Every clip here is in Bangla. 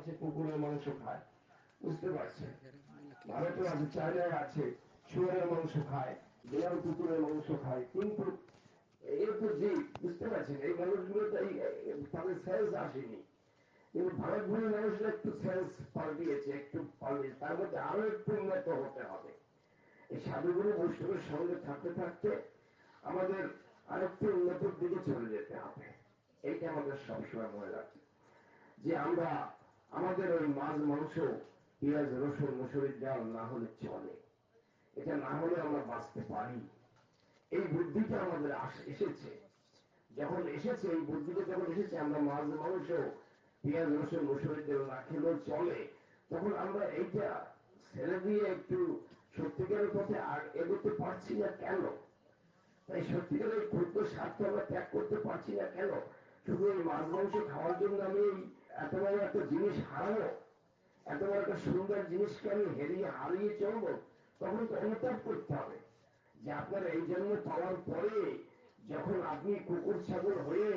আছে কুকুরের মাংস খায়, বুঝতে পারছেন? ভারতে আছে, চায়নায় আছে, শুয়োরের মাংস খায়, বিড়াল কুকুরের মাংস খায়, কিন্তু এর তো যে, বুঝতে পারছেন, এই মানুষগুলো তো তাদের সেন্স আসেনি। কিন্তু ভারতভূমির মানুষরা একটু সেন্স পাল্টিয়েছে, একটু পাল্টিয়েছে, তার মধ্যে আরো একটু উন্নত হতে হবে। এই সাধুগুরু বৈষ্ণবের সঙ্গে থাকতে থাকতে আমাদের আরেকটু উন্নতির দিকে চলে যেতে হবে। এইটা আমাদের সবসময় মনে রাখতে, যে আমরা আমাদের ওই মাছ, মাংস, পেঁয়াজ, রসুন, মুসুরির ডাল না হলে চলে, এটা না হলে আমরা বাঁচতে পারি। এই বুদ্ধিটা আমাদের এসেছে, যখন এসেছে, এই বুদ্ধিটা যখন এসেছে, আমরা মাছ, মাংস, পেঁয়াজ, রসুন, মুসুরির ডাল না খেলেও চলে, তখন আমরা এইটা ছেড়ে দিয়ে একটু সত্যিকারের পথে এগোতে পারছি না কেন? তাই সত্যিকারের ক্ষুদ্র স্বার্থ আমরা ত্যাগ করতে পারছি না কেন? শুধু এই মাছ মাংস খাওয়ার জন্য আমি এত বড় একটা জিনিস হারাবো, এত বড় একটা সুন্দর জিনিসকে আমি হারিয়ে চলবো? তখন তো অনুতাপ করতে হবে যে আপনার এই জন্য পাওয়ার পরে যখন আপনি কুকুর ছাগল হয়ে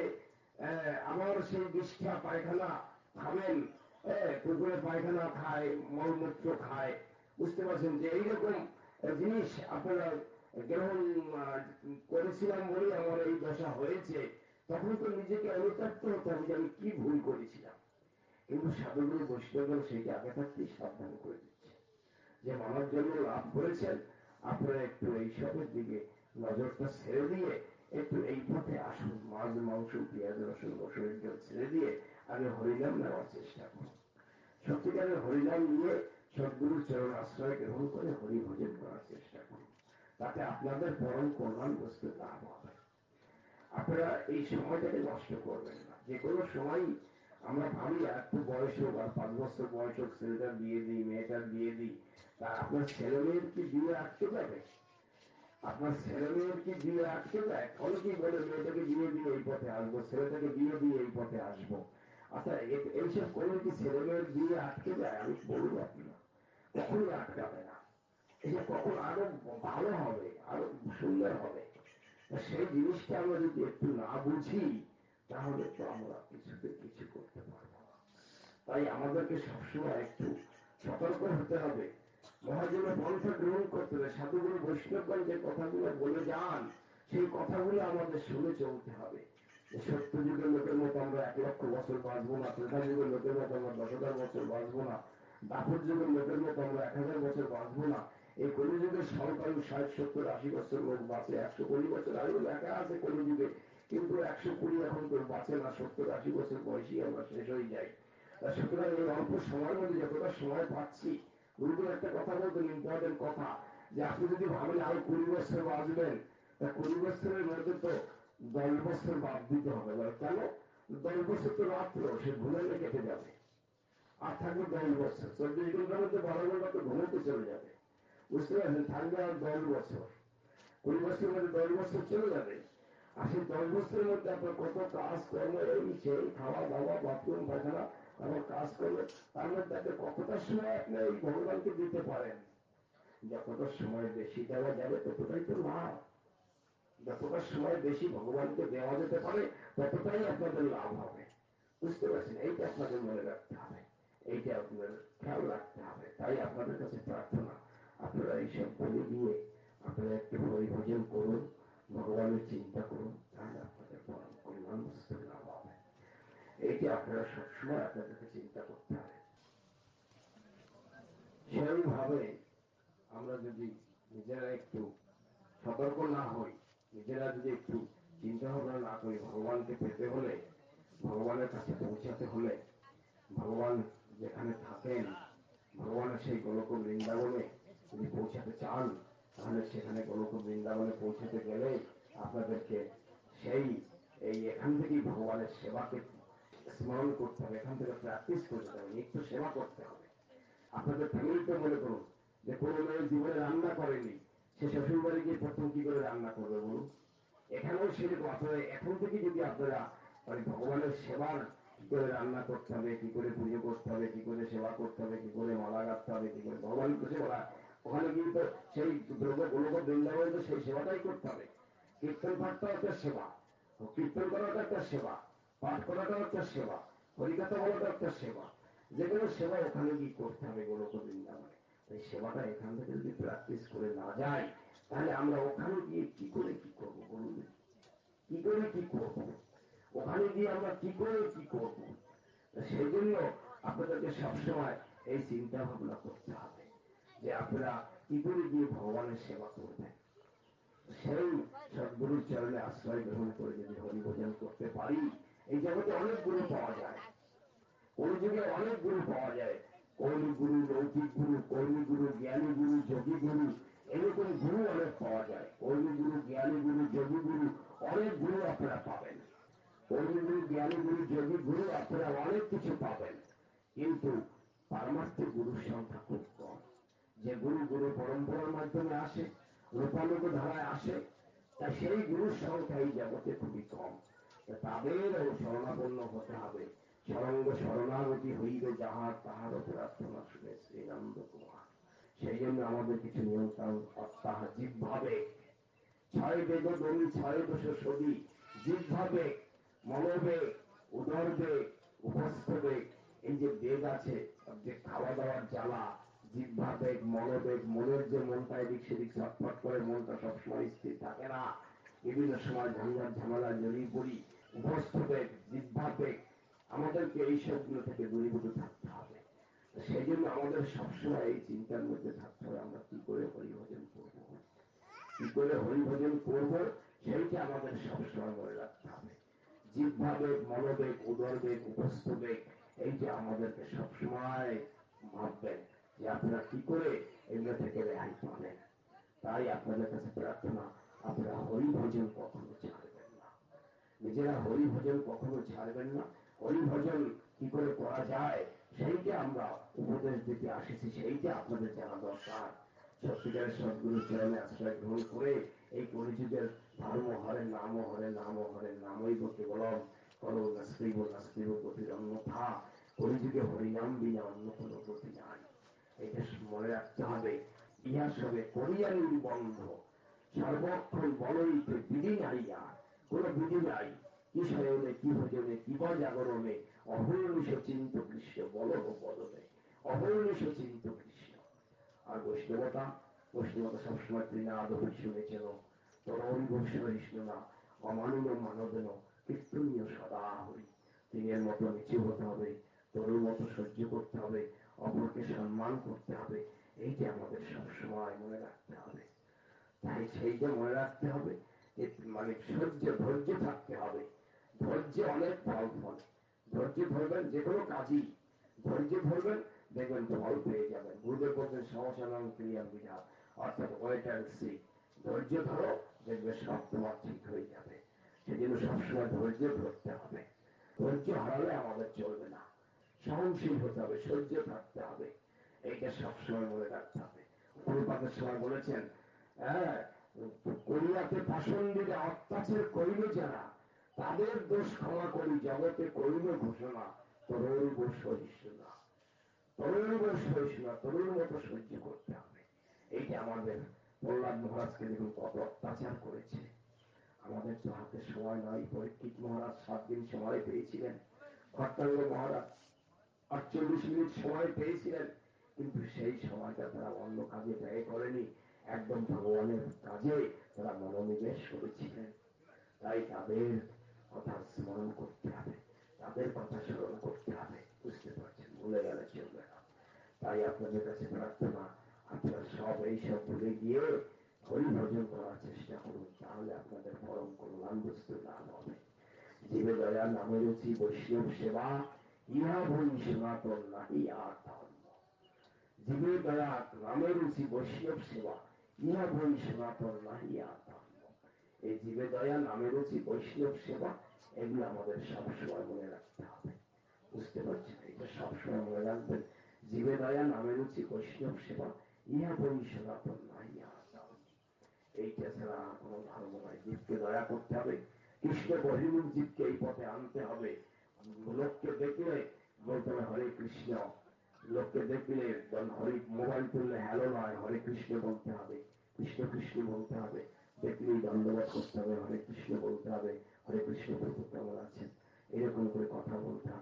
আবার সেই বিষ্ঠা পায়খানা খাবেন, কুকুরের পায়খানা খায়, মলমূত্র খায়, বুঝতে পারছেন, যে এইরকম জিনিস আপনারা গ্রহণ করেছিলাম বলে আমার এই দশা হয়েছে, তখন তো নিজেকে অনুতপ্ত হতে হবে যে আমি কি ভুল করেছিলাম। কিন্তু সাধুগুরু বৈষ্ণবগণ সেইটা আগে থাকতেই সাবধান করে দিচ্ছে যে মানব জন্ম লাভ করেছেন, আপনারা একটু এইসবের দিকে নজরটা ছেড়ে দিয়ে একটু এই পথে আসুন, মাছ, মাংস, পেঁয়াজ, রসুন, মসুরের ডাল ছেড়ে দিয়ে আগে হরিনাম নেওয়ার চেষ্টা করুন। সত্যিকারের হরিনাম নিয়ে সদ্গুরুর চরণ আশ্রয় গ্রহণ করে হরি ভোজন করার চেষ্টা করুন। তাতে আপনাদের পরম কল্যাণ বস্তু লাভ হবে। আপনারা এই সময়টাকে নষ্ট করবেন না। যে কোনো সময় আমরা ভাবি একটু বয়স হোক, আর 5 বছর বয়স হোক, ছেলেটার বিয়ে দিই, মেয়েটার বিয়ে দিই, তা আপনার ছেলে মেয়ের কি বিয়ে আটকে যাবে? আপনার ছেলে মেয়ের কি বিয়ে আটকে যায়? অনেকেই বলে মেয়েটাকে বিয়ে দিয়ে এই পথে আসবো, ছেলেটাকে বিয়ে দিয়ে এই পথে আসবো। আচ্ছা, এইসব কোনো কি ছেলে মেয়ের বিয়ে আটকে যায়? আমি বলবো আপনারা কখনই আটকাবে না। এটা কখন আরো ভালো হবে, আরো সুন্দর হবে। সেই জিনিসটা আমরা যদি একটু না বুঝি, তাহলে তো আমরা কিছুতে কিছু করতে পারবো না। তাই আমাদেরকে সবসময় একটু সতর্ক হতে হবে, মহাজন পন্থা গ্রহণ করতে হবে। সাধুগুরু বৈষ্ণবগণ যে কথাগুলো বলে যান, সেই কথাগুলো আমাদের শুনে চলতে হবে। সত্য যুগের লোকের মতো আমরা 1 লক্ষ বছর বাঁচবো না, ত্রেতা যুগের লোকের মতো আমরা 10,000 বছর বাঁচবো না, দাপর যুগের লোকের মতো আমরা 1,000 বছর বাঁচবো না। এই কলিযুগের সরকার 60, 70, 80 বছর লোক বাঁচে, 120 বছর আয়ু লেখা আছে কলিযুগে, কিন্তু 120 এখন কেউ বাঁচে না, 70, 80 বছর বয়সী আমরা শেষ হয়ে যাই। সুতরাং এই অল্প সময়ের মধ্যে যতটা সময় পাচ্ছি, গুরুদেব একটা কথা বলতেন, ইম্পর্টেন্ট কথা, যে আপনি যদি ভাবেন আরো 20 বছর বাঁচবেন, তা 20 বছরের মধ্যে তো 10 বছর বাদ দিতে হবে। কেন? 10 বছর তো রাত্র, সে ঘুমাইলে কেটে যাবে, আর থাকবে 10 বছর। 24 ঘন্টার মধ্যে 12 ঘন্টা তো ঘুমোতে চলে যাবে, বুঝতে পারছেন? থাকবে আর 10 বছর। 20 বছরের মধ্যে 10 বছর চলে যাবে। আর সেই 10 বছরের মধ্যে আপনার কত কাজ কর্ম, এই সেই খাওয়া দাওয়া, বাথরুম পায়খানা, আমার কাজ করবে, তার মধ্যে আপনি কতটা সময় আপনি এই ভগবানকে দিতে পারেন। যতটা সময় বেশি দেওয়া যাবে ততটাই তো লাভ। যতটা সময় বেশি ভগবানকে দেওয়া যেতে পারে ততটাই আপনাদের লাভ হবে, বুঝতে পারছেন? এইটা আপনাদের মনে রাখতে হবে, এইটা আপনাদের খেয়াল রাখতে হবে। তাই আপনাদের কাছে প্রার্থনা, আপনারা এইসব বলে দিয়ে আপনারা একটু হরিভজন করুন, ভগবানের চিন্তা করুন, তাহলে আপনাদের পরম কল্যাণ বস্তু লাভ হবে। এইটি আপনারা সবসময় আপনাদেরকে চিন্তা করতে হবে। সেইভাবে আমরা যদি নিজেরা একটু সতর্ক না হই, নিজেরা যদি একটু চিন্তা ভাবনা না করি, ভগবানকে পেতে হলে, ভগবানের কাছে পৌঁছাতে হলে, ভগবান যেখানে থাকেন, ভগবানের সেই গোলক বৃন্দাবনে যদি পৌঁছাতে চান, তাহলে সেখানে গোলক বৃন্দাবনে পৌঁছাতে গেলে আপনাদেরকে সেই এখান থেকেই ভগবানের সেবাকে স্মরণ করতে হবে, এখান থেকে প্র্যাকটিস করতে হবে, নিত্য সেবা করতে হবে। আপনাদের ফ্যামিলিতে মনে করুন যে কোনো মেয়ে জীবনে রান্না করেনি, সে শ্বশুর বাড়ি গিয়ে প্রথম কি করে রান্না করবে বলুন? এখানেও সেরকম আপনারা এখন থেকে যদি আপনারা ভগবানের সেবার কি করে রান্না করতে হবে, কি করে পুজো করতে হবে, কি করে সেবা করতে হবে, কি করে মালা গাঁথতে হবে, কি করে ভগবান তো সেবা, ওখানে গিয়ে তো সেই গোলক বৃন্দাবনে তো সেই সেবাটাই করতে হবে। কীর্তন পাঠটাও একটা সেবা, কীর্তন করাটা একটা সেবা, পাঠ করাটাও একটা সেবা, হরিকথা বলাটা একটা সেবা। যে কোনো সেবা ওখানে গিয়ে করতে হবে গোলক বৃন্দাবনে। এই সেবাটা এখান থেকে যদি প্র্যাকটিস করে না যায়, তাহলে আমরা ওখানে গিয়ে কি করে কি করবো বলুন, কি করে কি করব, ওখানে গিয়ে আমরা কি করে কি করব। সেই জন্য আপনাদেরকে সবসময় এই চিন্তা ভাবনা করতে হবে যে আপনারা কি করে গিয়ে ভগবানের সেবা করবেন। সেই সদ্গুরুর চরণে আশ্রয় গ্রহণ করে যদি হরিভজন করতে পারি, এই জগতে অনেক গুরু পাওয়া যায়, ওই যুগে অনেক গুরু পাওয়া যায়, কৌলিক গুরু, লৌকিক গুরু, কর্মী গুরু, জ্ঞানী গুরু, যোগী গুরু, এরকম গুরু অনেক পাওয়া যায়। কর্মী গুরু, জ্ঞানী গুরু, যোগী গুরু, অনেক গুরু আপনারা পাবেন। কর্মী গুরু, জ্ঞানী গুরু, যোগী গুরু আপনারা অনেক কিছু পাবেন, কিন্তু পারমার্থিক গুরুর সংখ্যা খুব কম। যে গুরু গুরু পরম্পরার মাধ্যমে আসে, রূপানুগ ধারায় আসে, তা সেই গুরুর সংখ্যা এই জগতে খুবই কম। তাদেরও শরণাপন্ন হতে হবে। সরঙ্গ শরণাগতি হইবে যাহার, তাহারও প্রার্থনা শুনে শ্রীনন্দ কুমার। সেই জন্য আমাদের কিছু নিয়ম কানুন তাহা জিহ্বাবে, ছয় বেদ দমি ছয় দোষ সদি, জিহ্বাবে, মনোবেগ, উদরবেগ, উপস্থবেগ, এই যে বেগ আছে, যে খাওয়া দাওয়ার জ্বালা, জিহ্বাবেগ, মনোবেগ, মনের যে মনটা এদিক সেদিক ছটফট করে, মনটা সবসময় স্থির থাকে না, বিভিন্ন সময় ঝঞ্ঝাট ঝামেলা জড়িয়ে পড়ি, উপস্থবেগ, জিহ্বাবেগ, আমাদেরকে এই সবগুলো থেকে দূরীভূত থাকতে হবে। সেই জন্য আমাদের সবসময় এই চিন্তার মধ্যে থাকতে হবে, আমরা কি করে হরিভজন করব, কি করে হরিভজন করব, সেইটা আমাদের সবসময় মনে রাখতে হবে। জিহ্বাবেগ, মনোবেগ, উদরবেগ, উপস্থবেগ, এইটা আমাদেরকে সবসময় ভাববেন যে আপনারা কি করে এগুলো থেকে রেহাই পাবেন। তাই আপনাদের কাছে প্রার্থনা, আপনারা হরিভজন কখনো ছাড়বেন না, নিজেরা হরিভজন কখনো ছাড়বেন না। হরিভজন কি করে করা যায় সেইটা আমরা উপদেশ দিতে আসিছি, সেইটা আপনাদের জানা দরকার। সত্যিকারের সদ্গুরুর চরণে আশ্রয় গ্রহণ করে এই কলিযুগের ধর্ম হরেন নাম, হরেন নাম, হরেন নামই গতি বলম করো নাস্তিব নাস্তিব গতির অন্যথা, কলিযুগে হরিনাম বিনা অন্য কোনো গতি নাই। এটা মনে রাখতে হবে। ইহা সবে করিয়ানির বন্ধ, সর্বক্ষণ বলইতে বিধি নাই, আর কোন বিধি নাই। কি শয়নে, কি ভোজনে, কি বা জাগরণে, অহর্নিশ চিন্ত কৃষ্ণ বল বদনে, অহর্নিশ চিন্ত কৃষ্ণ। আর বৈষ্ণবতা, বৈষ্ণবতা সবসময় ত্রিনাদ হই শুনেছেন, তরণ বৈষ্ণব না অমানুন মানবেন কীর্তনীয় সদা হরি। তিনের মতো নিচু হতে হবে, তরুর মতো সহ্য করতে হবে, অপরকে সম্মান করতে হবে, এইটা আমাদের সবসময় মনে রাখতে হবে। তাই সেইটা মনে রাখতে হবে যে মানে ধৈর্য থাকতে হবে। ধৈর্য অনেক ফল ফলে, ধৈর্য ধরবেন যে কোনো কাজই, ধৈর্য ধরবেন দেখবেন ফল পেয়ে যাবেন। গুরুদেব বলছেন সমসানং ক্রিয়া বিধা, অর্থাৎ ওয়েট অ্যান্ড সি, ধৈর্য ধরো দেখবে সব তোমার ঠিক হয়ে যাবে। সেজন্য সবসময় ধৈর্য ধরতে হবে। ধৈর্য হারালে আমাদের চলবে না, সহনশীল হতে হবে, সহ্য থাকতে হবে, এইটা সবসময় মনে রাখতে হবে। গুরুপাদের সময় বলেছেন, হ্যাঁ, করিয়াতে পাষণ্ডীরা অত্যাচার করিল যারা, তাদের দোষ ক্ষমা করি জগতে করিল ঘোষণা, তরুণ সহিষ্ণু, তরুণ সহিষ্ণু, তরুণ মতো সহ্য করতে হবে। এইটা আমাদের প্রহ্লাদ মহারাজকে দেখুন কত অত্যাচার করেছে। আমাদের তো হাতে সময় নয়। পরীক্ষিত মহারাজ 7 দিন সময় পেয়েছিলেন, খট্টাঙ্গ মহারাজ 48 মিনিট সময় পেয়েছিলেন, কিন্তু সেই সময়টা তারা অন্য কাজে ব্যয় করেনি, একদম ভগবানের কাজে তারা মনোনিবেশ করেছিলেন। তাই তাদের কথা স্মরণ করতে হবে, তাদের কথা স্মরণ করতে হবে, বুঝতে পারছেন, ভুলে গেলে চলবে না। তাই আপনাদের কাছে প্রার্থনা, আপনারা সব এইসব ভুলে গিয়ে হরিভজন করার চেষ্টা করুন, তাহলে আপনাদের পরম কল্যাণ বস্তু লাভ হবে। জীবে দয়া নামে রুচি বৈষ্ণব সেবা, ইহা ভূমি সনাতন নাহি আর ধর্ম। জীবে দয়া নামে রুচি বৈষ্ণব সেবা, ইহা ভূমি সনাতন নাহি আর ধর্ম। এই জীবে দয়া নামে রুচি বৈষ্ণব সেবা, এগুলো আমাদের সবসময় মনে রাখতে হবে, বুঝতে পারছেন? এটা সবসময় মনে রাখবেন। জীবে দয়া নামে রুচি বৈষ্ণব সেবা, ইহা ভূমি সনাতন নাহি আর ধর্ম। এইটা ছাড়া কোন ধর্ম নয়। জীবকে দয়া করতে হবে, কৃষ্ণ বহির্মুখ জীবকে এই পথে আনতে হবে। লোককে দেখলে বলতে হবে হরে কৃষ্ণ, লোককে দেখলে হরে, মোবাইল তুললে হ্যালো নয়, হরে কৃষ্ণ বলতে হবে, কৃষ্ণ কৃষ্ণ বলতে হবে, দেখলেই দণ্ডবাদ করতে হবে, হরে কৃষ্ণ বলতে হবে, হরে কৃষ্ণ প্রভু কেমন আছেন, এরকম করে কথা বলতে হবে।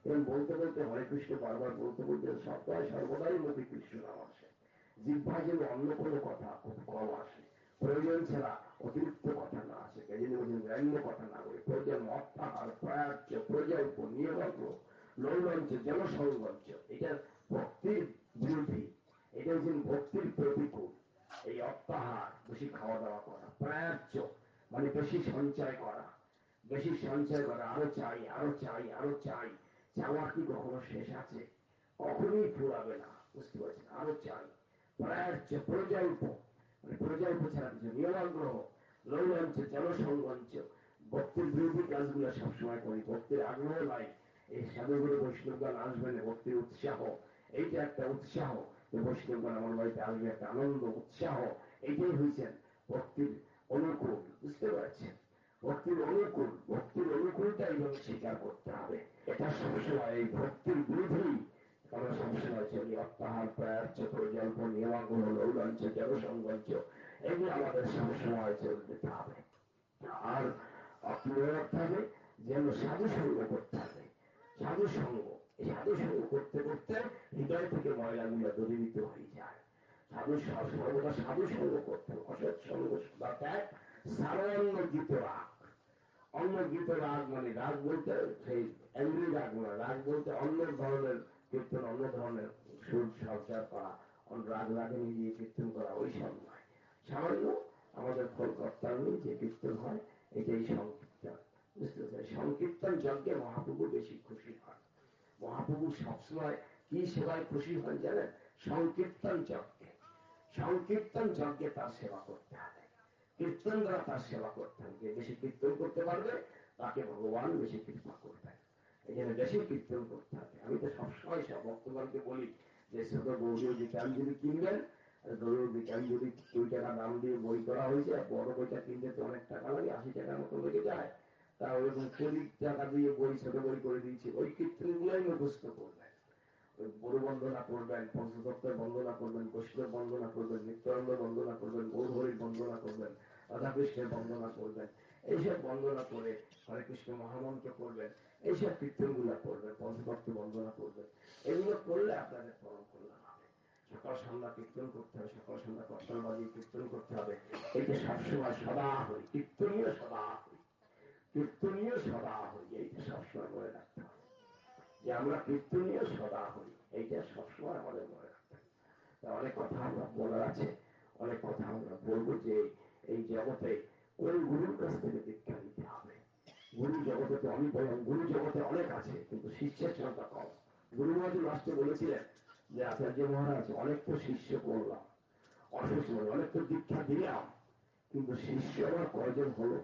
এবং বলতে বলতে হরে কৃষ্ণ বারবার বলতে বলতে সপ্তাহে সর্বদাই মুখে কৃষ্ণ নাম আসে। জিহ্বায় যেন অন্য কোনো কথা খুব কম আসে, প্রয়োজন ছাড়া অতিরিক্ত কথা না আসে, যেন গ্রাম্য কথা না বলে প্রয়োজন অর্থাহার প্রয়াচ্য প্রজল্প নিয়মাগ্র লৌলঞ্চ জনসংগঞ্চ, এটা ভক্তির বিরোধী, এটা হচ্ছে ভক্তির প্রতিকূল। এই অর্থাহার বেশি খাওয়া দাওয়া করা, প্রয়াচ্য মানে বেশি সঞ্চয় করা, বেশি সঞ্চয় করা, আরো চাই আরো চাই আরো চাই, চাওয়ার কি কখনো শেষ আছে? কখনোই ফুরাবে না, বুঝতে পারছেন? আরো চাই। প্রয়াচ্য প্রজল্প মানে প্রজল্প ছাড়া কিছু, নিয়মাগ্রহ লৌলঞ্চ জনসংগঞ্চ, ভক্তির বিরোধী কাজগুলো সবসময় করি, ভক্তির আগ্রহ নাই। এই সাধুগুরু বৈষ্ণবগণ আসবেন, ভক্তির উৎসাহ, এইটা একটা উৎসাহ, বৈষ্ণবগণ আমার বাড়িতে আসবে, একটা আনন্দ উৎসাহ, এইটাই হয়েছেন ভক্তির অনুকূল, বুঝতে পারছেন? ভক্তির অনুকূল, ভক্তির অনুকূলটা এইভাবে স্বীকার করতে হবে। এটা সবসময় এই ভক্তির বিরোধী আমরা সবসময় চলি। অত্যাহার প্রয়াচ্য প্রজল্প নিয়মাগ্রহ লৌলঞ্চ জনসংগঞ্চ, এগুলো আমাদের সবসময় চলতে হবে। আর অপ্রিয় রাখতে হবে, যেন সাধু সঙ্গ করতে হবে। সাধু সঙ্গ, এই সাধু সঙ্গ করতে করতে হৃদয় থেকে ময়লাগুলো দূরীভূত হয়ে যায়। সাধু সর্বদা সাধু সঙ্গ করতে, অসৎ সঙ্গ সদা ত্যাগ, সারণ্য গীত রাগ। অন্য গীত রাগ মানে রাগ বলতে সেই অ্যাংরি রাগ না, রাগ বলতে অন্য ধরনের কীর্তন, অন্য ধরনের সুর সঞ্চার করা, রাগ রাগে নিয়ে কীর্তন করা, ওই সব নয়। সামান্য আমাদের কলকাতার যে কীর্তন হয়, এটাই সংকীর্তন, বুঝতে পারছেন? সংকীর্তন যজ্ঞে মহাপ্রভু বেশি খুশি হয়। মহাপ্রভু সবসময় কি সেবায় খুশি হন জানেন? সংকীর্তন যজ্ঞে। সংকীর্তন যজ্ঞে তার সেবা করতে হবে, কীর্তন দ্বারা তার সেবা করতে হবে। যে বেশি কীর্তন করতে পারবে তাকে ভগবান বেশি কৃপা করবেন, এই জন্য বেশি কীর্তন করতে হবে। আমি তো সবসময় সব ভক্তগণকে বলি যে ছোট গৌরীয় বিজ্ঞান যদি কিনবেন, গৌরীয় বিজ্ঞান যদি 2 টাকা দাম দিয়ে বই করা হয়েছে, বড় বইটা কিনতে তো অনেক টাকা লাগে, 80 টাকার মতো লেগে যায়, তা ওরকম 20 টাকা দিয়ে বই, ছোট বই করে দিয়েছি, ওই কীর্তন গুলাই মুখস্থ করবেন। গুরু বন্দনা করবেন, পঞ্চতত্ত্বের বন্দনা করবেন, বৈষ্ণব বন্দনা করবেন, নিত্যানন্দ বন্দনা করবেন, গৌরহরির বন্দনা করবেন, রাধাকৃষ্ণের বন্দনা করবেন, এইসব বন্দনা করে হরে কৃষ্ণ মহামন্ত্র করবেন, এইসব কীর্তনগুলো করবেন, পঞ্চতত্ত্ব বন্দনা করবেন। এগুলো করলে আপনাদের পরম কল্যাণ হবে। সকাল সন্ধ্যা কীর্তন করতে হবে, সকাল সন্ধ্যা করতাল বাজিয়ে কীর্তন করতে হবে। এইটা সবসময় সদা হই, কীর্তনীয় সদা হই, কীর্তনীয় সদা হই, এইটা সবসময় মনে রাখতে হবে যে আমরা কীর্তনীয় সদা হই, এইটা সবসময় আমাদের মনে রাখতে হবে। অনেক কথা আমরা বলার আছে, অনেক কথা আমরা বলবো যে এই জগতে কোন গুরুর কাছ থেকে দীক্ষা নিতে হবে। গুরু জগতে তো আমি বললাম, গুরু জগতে অনেক আছে, কিন্তু শিষ্যের সংখ্যা কম। গুরু মহারাজ লাস্টে বলেছিলেন যে আচার্য মহারাজ, অনেক তো শিষ্য করলাম, অসুস্থ অনেক তো দীক্ষা দিলাম, কিন্তু শিষ্য আমার কয়জন হলো?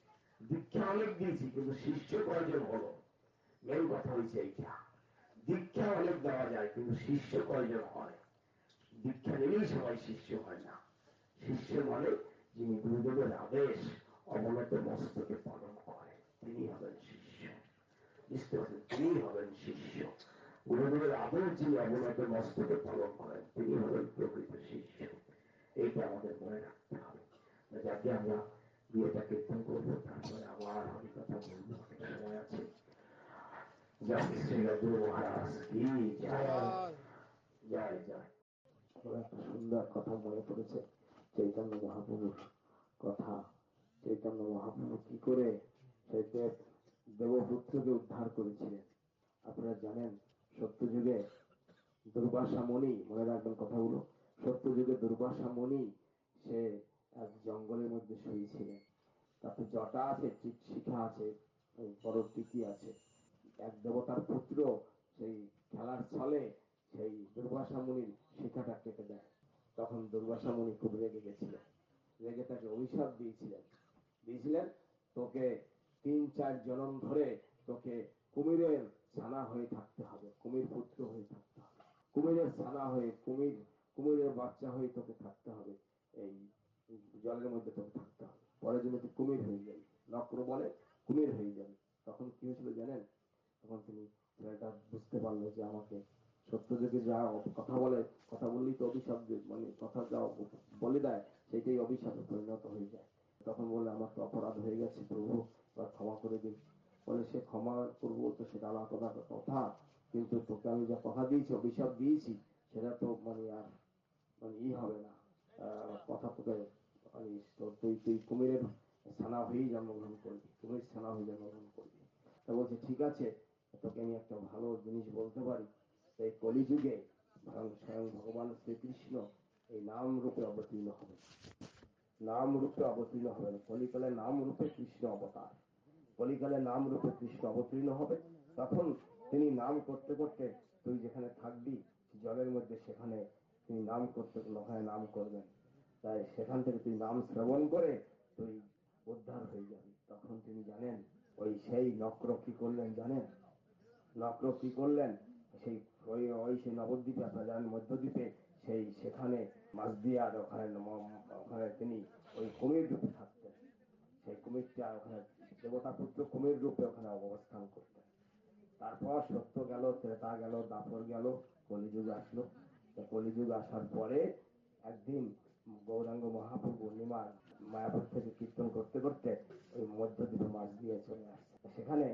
দীক্ষা অনেক দিয়েছি, কিন্তু শিষ্য কয়জন হলো? মেন কথা হয়েছে এইটা। দীক্ষা অনেক দেওয়া যায়, কিন্তু শিষ্য কয়জন হয়? দীক্ষা নিলেই সবাই শিষ্য হয় না। শিষ্য মানে যিনি গুরুদেবের আদেশ অবনত মস্তকে পালন করেন, তিনি হবেন শিষ্য, বুঝতে পারছেন? তিনি হবেন শিষ্য। গুরুদেবের আদেশ যিনি অবনত মস্তকে পালন করেন, তিনি হবেন প্রকৃত শিষ্য। এইটা আমাদের মনে রাখতে হবে। যাতে আমরা বিয়েটা কীর্তন করবো, তারপরে আবার হরিকথা বলবো, অনেক সময় আছে। জয় শ্রী গুরু মহারাজ কি জয়, জয় জয়। একটা সুন্দর কথা মনে পড়েছে, চৈতন্য মহাপ্রভুর কথা। চৈতন্য মহাপ্রভু কি করে সেই দেবপুত্রকে উদ্ধার করেছিলেন আপনারা জানেন। সত্যযুগে দুর্বাসা মুনি, মনে রাখবেন কথাগুলো, সত্যযুগে দুর্বাসা মুনি সে এক জঙ্গলের মধ্যে শুয়েছিলেন। তাতে জটা আছে, শিখা আছে, বড় টিকি আছে। এক দেবতার পুত্র সেই খেলার ছলে সেই দুর্বাসা মুনির শিখাটা কেটে দেয়। তখন দুর্বাসা মুনি খুব রেগে গেছিলেন, রেগে তাকে অভিশাপ দিয়েছিলেন তোকে 3-4 জনম ধরে তোকে কুমিরের ছানা হয়ে থাকতে হবে, কুমির পুত্র হয়ে থাকতে হবে, কুমিরের ছানা হয়ে, কুমিরের বাচ্চা হয়ে তোকে থাকতে হবে, এই জলের মধ্যে তোকে থাকতে হবে, পরে জন্য তুই কুমির হয়ে যাবি, নক্র বলে কুমির হয়ে যাবে। তখন কি হয়েছিল জানেন? তখন তিনি ছেলেটা বুঝতে পারলো যে আমাকে সত্যযুগে যা কথা বলে, কথা বললেই তো অভিশাপ, মানে কথা যা বলে দেয় সেটাই অভিশাপে পরিণত হয়ে যায়। তখন বলে আমার তো অপরাধ হয়ে গেছে প্রভু, এবার ক্ষমা করে দিন। বলে সে ক্ষমা করবো তো সেটা আলাদা কথা, কিন্তু তোকে আমি যা কথা দিয়েছি, অভিশাপ দিয়েছি, সেটা তো মানে আর মানে হবে না, কথা তোকে মানে তুই তুই কুমিরের ছানা হয়েই জন্মগ্রহণ করবি, কুমির ছানা হয়ে জন্মগ্রহণ করবি। তা বলছে ঠিক আছে, তোকে আমি একটা ভালো জিনিস বলতে পারি, এই কলিযুগে স্বয়ং ভগবান শ্রীকৃষ্ণ এই নাম রূপে অবতীর্ণ হবে, নাম রূপে অবতীর্ণ হবেন। কলিকালে নাম রূপে কৃষ্ণ অবতার, কলিকালে নাম রূপে কৃষ্ণ অবতীর্ণ হবে। তখন তিনি নাম করতে করতে তুই যেখানে থাকবি জলের মধ্যে, সেখানে তিনি নাম করতে ওখানে নাম করবেন। তাই সেখান থেকে তুই নাম শ্রবণ করে তুই উদ্ধার হয়ে যাবি। তখন তিনি জানেন ওই সেই নক্র কি করলেন জানেন, নক্র কি করলেন, সেই ওই সেই নবদ্বীপে আপনারা জানেন মধ্যদ্বীপে সেই সেখানে মাঝদিয়ার ওখানে ওখানে তিনি ওই কুমির রূপে থাকতেন। সেই কুমিরটা ওখানে দেবতা পুত্র কুমির রূপে ওখানে অবস্থান করতেন। তারপর সত্য গেল, ত্রেতা গেল, দাপর গেল, কলিযুগ আসলো। কলিযুগ আসার পরে একদিন গৌরাঙ্গ মহাপ্রভু পূর্ণিমার মায়াপুর থেকে কীর্তন করতে করতে ওই মধ্যদ্বীপে মাছ দিয়ে চলে আসছে। সেখানে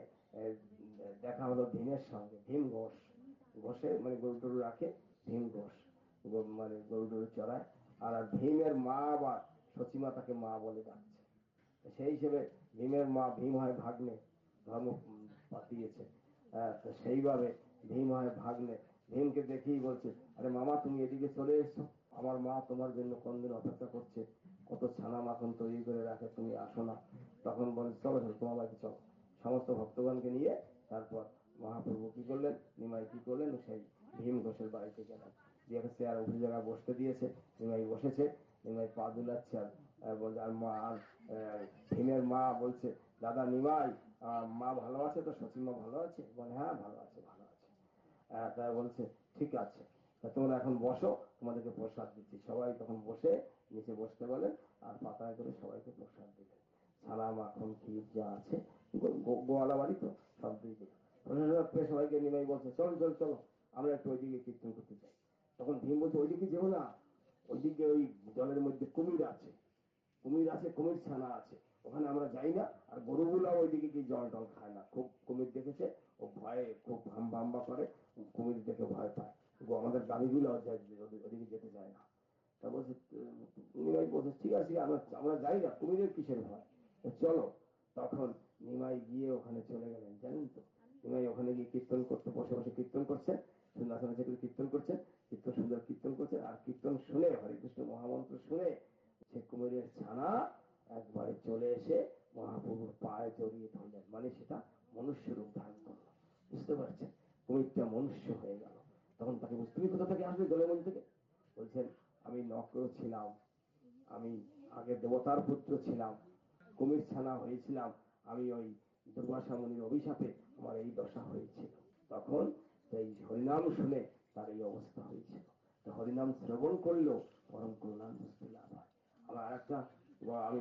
দেখা হলো ভীমের সঙ্গে, ভীম ঘোষ, ঘোষে মানে গরু টরু রাখে, ভীম ঘোষ মানে গরু টরু চড়ায়। আর ভীমের মা আবার সচিমা তাকে মা বলে ডাকছে। সেই হিসেবে ভীমের মা, ভীম হয় ভাগ্নে, ধর্ম পাতিয়েছে, তো সেইভাবে ভীম হয় ভাগ্নে। ভীমকে দেখেই বলছে, আরে মামা তুমি এদিকে চলে এসছো, আমার মা তোমার জন্য কোনদিন অপেক্ষা করছে, কত ছানা মাখন তৈরি করে রাখে, তুমি আসো না। তখন বলে চলো চলো তোমার বাড়িতে চলো। সমস্ত ভক্তগণকে নিয়ে তারপর মহাপ্রভু কি করলেন, নিমাই কি করলেন, সেই ভীম ঘোষের বাড়িতে গেলেন। দিয়ে চেয়ার উঠে জায়গা বসতে দিয়েছে, নিমাই বসেছে, নিমাই পা দুলাচ্ছে। আর বলছে, আর মা আর ভীমের মা বলছে, দাদা নিমাই মা ভালো আছে তো, সচিমা ভালো আছে? বলে হ্যাঁ ভালো আছে, ভালো আছে। তাই বলছে ঠিক আছে, তোমরা এখন বসো, তোমাদেরকে প্রসাদ দিচ্ছি। সবাই তখন বসে নিচে বসতে বলেন, আর পাতায় করে সবাইকে প্রসাদ দিলেন, ছানা মাখন ক্ষীর যা আছে, গোয়ালা বাড়ি তো সব দিয়ে দিলাম। সবাইকে নিমাই বলছে চলো চলো চলো আমরা একটু ওইদিকে কীর্তন করতে চাই। তখন ভীম বলছে ওইদিকে যেও না, ওইদিকে ওই জলের মধ্যে কুমির আছে, কুমির আছে, কুমির ছানা আছে, ওখানে আমরা যাই না। আর গরুগুলা ওইদিকে কি জল টল খায় না, খুব কুমির দেখেছে, ও ভয়ে খুব ভাম্বা করে, কুমির দেখে ভয় পায়, আমাদের গাড়িগুলো ওদিকে যেতে চায় না। তা বলছে নিমাই বলছে ঠিক আছে আমরা যাই না, কুমিরের কিসের ভয়, চলো। তখন নিমাই গিয়ে ওখানে চলে গেলেন, জানেন তো নিমাই ওখানে গিয়ে কীর্তন করতে বসে বসে কীর্তন করছেন, নাচানাচি করে কীর্তন করছেন, কীর্তন সুন্দর কীর্তন করছেন। আর কীর্তন শুনে, হরে কৃষ্ণ মহামন্ত্র শুনে সে কুমিরের ছানা একবারে চলে এসে মহাপ্রভুর পায়ে জড়িয়ে ধরলেন, মানে সেটা মনুষ্য রূপ ধারণ করলো। বুঝতে পারছেন, কুমিরটা মনুষ্য হয়ে গেল। তখন তাকে বলছে তুমি কোথা থেকে আসবে জলের মধ্যে থেকে? বলছেন আমি নক্র ছিলাম, আমি আগে দেবতার পুত্র ছিলাম, কুমির ছানা হয়েছিলাম, আমি ওই দুর্বাসা মুনির অভিশাপে আমার এই দশা হয়েছিল। তখন এই হরিনাম শুনে তার এই অবস্থা হয়েছিল। তো হরিনাম শ্রবণ করলেও পরম করুণার বুঝতে লাভ হয়। আমার আর একটা আমি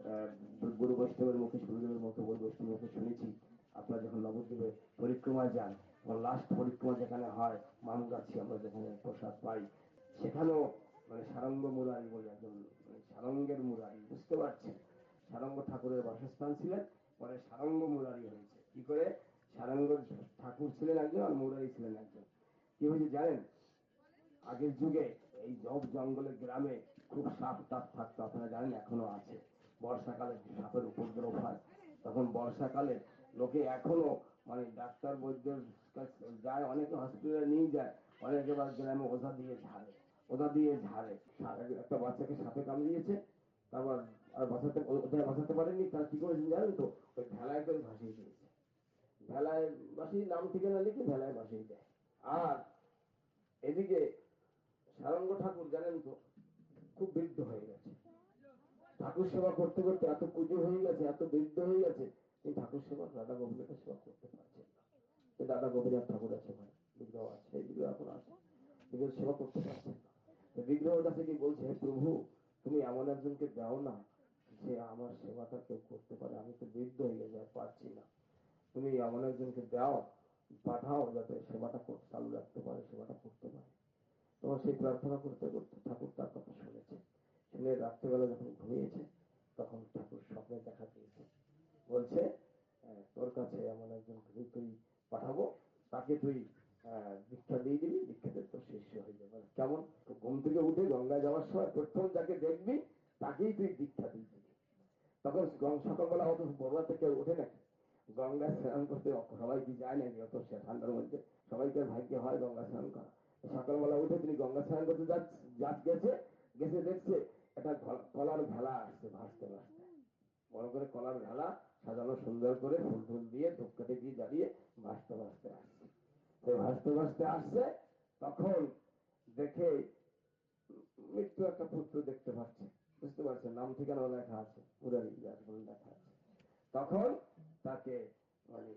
গুরু বৈষ্ণবের মুখে, গুরুদেবের মতো গুরু বৈষ্ণবের মুখে শুনেছি, আপনারা যখন নবদ্বীপে পরিক্রমায় যান, তখন লাস্ট পরিক্রমা যেখানে হয় মামগাছি, আমরা যেখানে প্রসাদ পাই, সেখানেও মানে সারঙ্গ মুরারি বলে একজন, মানে সারঙ্গের মুরারি, বুঝতে পারছেন, সারঙ্গ ঠাকুরের বাসস্থান ছিলেন, পরে সারঙ্গ মুরারি হয়েছে। কি করে? সারঙ্গ ঠাকুর ছিলেন একজন আর মুরারি ছিলেন একজন। কি হয়েছে জানেন, আগের যুগে এই জব জঙ্গলের গ্রামে খুব সাপ টাপ থাকতো, আপনারা জানেন এখনো আছে। বর্ষাকালে সাপের উপদ্রব হয়, তখন বর্ষাকালে লোকে এখনো মানে ডাক্তার বৈদ্যের যায়, অনেকে হসপিটালে নিয়ে যায়, অনেকে বা গ্রামে ওঝা দিয়ে ঝাড়ে, ওঝা দিয়ে ঝাড়ে। একটা বাচ্চাকে সাপে কামড়িয়েছে, তারপর আর বাঁচাতে পারেনি, তারা কি করেছেন জানেন তো, ওই ভেলায় করে ভাসিয়ে দিয়েছে, ভেলায় ভাসিয়ে নাম ঠিকানা লিখে ভেলায় ভাসিয়ে দেয়। আর এদিকে সারঙ্গ ঠাকুর জানেন তো খুব বৃদ্ধ হয়ে গেছে, ঠাকুর সেবা করতে করতে এত পুজো হয়ে গেছে, এত বৃদ্ধ হয়ে গেছে, এই ঠাকুর সেবা দাদা গোবিন্দের সেবা করতে পারছেন না। দাদা গোবিন্দ ঠাকুর আছে, ভাই বিগ্রহ আছে, এই বিগ্রহ এখন আছে, বিগ্রহ সেবা করতে পারছেন না। বিগ্রহের কাছে কি বলছে, প্রভু তুমি এমন একজনকে দাও না যে আমার সেবাটা কেউ করতে পারে, আমি তো বৃদ্ধ হয়ে গেছে আর পারছি না, তুমি এমন একজনকে দাও, পাঠাও যাতে সেবাটা চালু রাখতে পারে, সেবাটা করতে পারে। তখন সেই প্রার্থনা করতে করতে ঠাকুর তার কথা শুনেছে, শুনে রাত্রেবেলা যখন ঘুমিয়েছে, তখন ঠাকুর স্বপ্নে দেখা দিয়েছে, বলছে তোর কাছে এমন একজনকে তুই পাঠাবো, তাকে তুই দীক্ষা দিয়ে দিবি, দীক্ষাতে তোর শিষ্য হয়ে যাবে। কেমন? ঘুম থেকে উঠে গঙ্গায় যাওয়ার সময় প্রথম যাকে দেখবি তাকেই তুই দীক্ষা দিয়ে দিবি। তখন সকালবেলা অত বড়ুয়াতে কেউ ওঠে নাকি? গঙ্গায় স্নান করতে সবাই কি যায় নাকি অত ঠান্ডার মধ্যে? সবাইকে ভাগ্য হয় গঙ্গা স্নান করা। সকালবেলা উঠে তিনি গঙ্গা স্নান করতে গেছে, দেখছে একটা কলার ভেলা আসছে ভাসতে ভাসতে, বড় করে কলার ভেলা সাজানো সুন্দর করে ফুল টুল দিয়ে ধূপকাঠি দিয়ে জ্বালিয়ে ভাসতে ভাসতে আসছে। ভাসতে ভাসতে আসছে, তখন দেখে মৃত্যু একটা পুত্র দেখতে পাচ্ছে, বুঝতে পারছেন, নাম ঠিকানাও লেখা আছে, মুরারি দাস বলে লেখা আছে। তখন তাকে মানে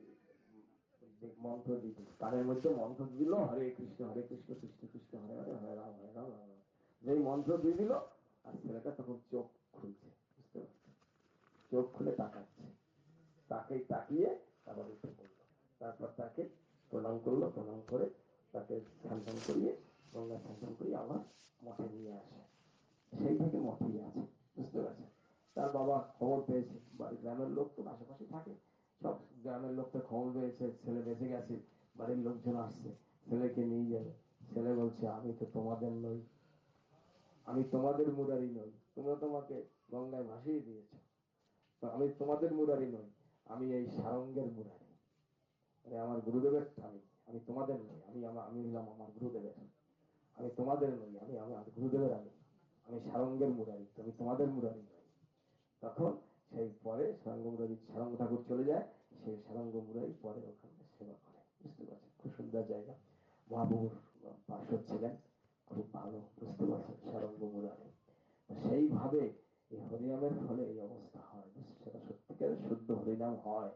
মন্ত্র দিল, কানের মধ্যে মন্ত্র দিল, হরে কৃষ্ণ কৃষ্ণ কৃষ্ণ হরে হরে, হরে রাম হরে রাম রাম রাম। যেই মন্ত্র দিয়ে দিল, আর ছেলেটা তখন চোখ খুলছে, বুঝতে পারছেন, চোখ খুলে তাকাচ্ছে, তাকেই তাকিয়ে আবার উঠে পড়লো। তারপর তাকে প্রণাম করলো, প্রণাম করে তাকে স্নান করিয়ে গঙ্গা স্নান করিয়ে আবার মঠে নিয়ে আসে। সেই থেকে মঠেই আছে, বুঝতে পারছেন। তার বাবা খবর পেয়েছে, বাড়ির গ্রামের লোক তো আশেপাশে থাকে, সব গ্রামের লোক তো খবর পেয়েছে ছেলে বেঁচে গেছে, বাড়ির লোকজন আসছে ছেলেকে নিয়ে যাবে। ছেলে বলছে, আমি তো তোমাদের নই, আমি তোমাদের মুরারি নই, তোমরা তোমাকে গঙ্গায় ভাসিয়ে দিয়েছ, আমি তোমাদের মুরারি নই, আমি এই সারঙ্গের মুরারি, মানে আমার গুরুদেবের আমি, আমি তোমাদের নই, আমি হলাম আমার গুরুদেবের, আমি তোমাদের নই, আমি আমার গুরুদেবের, আমি সারঙ্গের মুরারি, তুমি তোমাদের মুরারি নই। তখন সেই পরে সারঙ্গ মুরারি, সারঙ্গ ঠাকুর চলে যায়, সেই সারঙ্গ মুরারি পরে ওখানে সেবা করে, বুঝতে পারছেন। খুব সুন্দর জায়গা, মহাপ্রভুর পার্শ্বদ ছিলেন, খুব ভালো, বুঝতে পারছেন, সারঙ্গ মুরারি। সেইভাবে এই হরিনামের ফলে এই অবস্থা হয়, সেটা সত্যিকারের শুদ্ধ হরিনাম হয়,